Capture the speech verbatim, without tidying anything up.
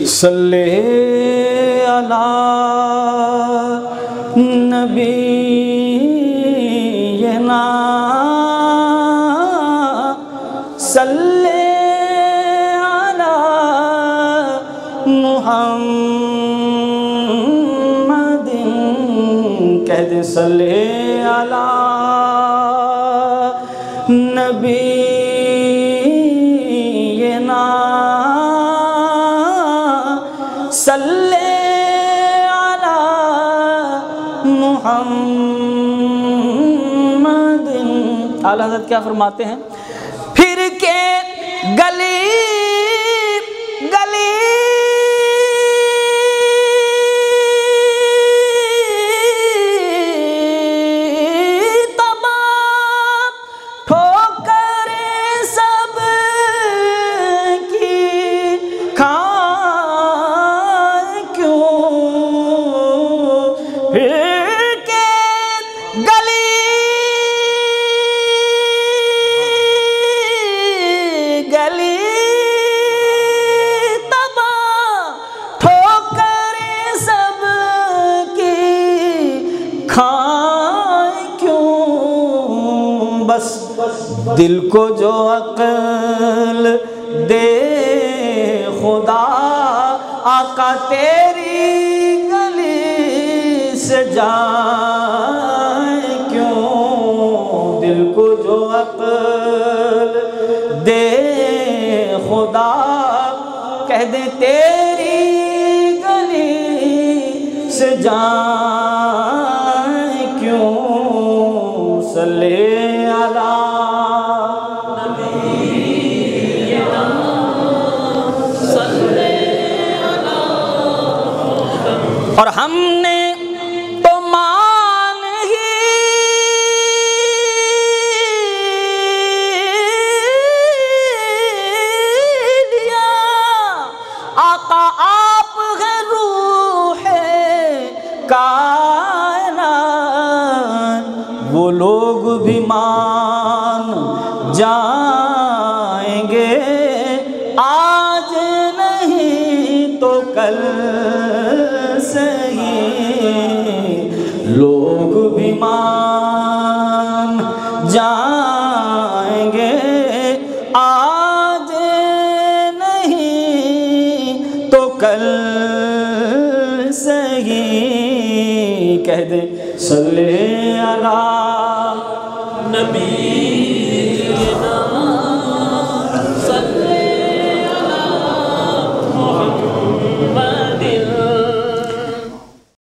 सल्ले अला नबीना सल्ले अला मुहम्मदिन। कह दे सल्ले अला नबीना सल्ले अला मुहम्मदिन। आला हज़रत क्या फरमाते हैं? फिर के गली गली तमाम ठोकरें सब की खाए क्यों? फिर के गली गली तबाह ठोकरें सब की खाए क्यों? बस दिल को जो अक्ल दे खुदा आका तेरी गली से जाए क्यों? दिल को जो अक्ल दे खुदा कह दे तेरी गली से जाए क्यों? सल्ले अला नबीना सल्ले अला। और हमने तो मान ही लिया आका आप है रूह कायनात। वो लोग भी मान जाएंगे आज नहीं तो कल सही। लोग भी मान जाएंगे आज नहीं तो कल सही। कह दे सल्ले अला नबी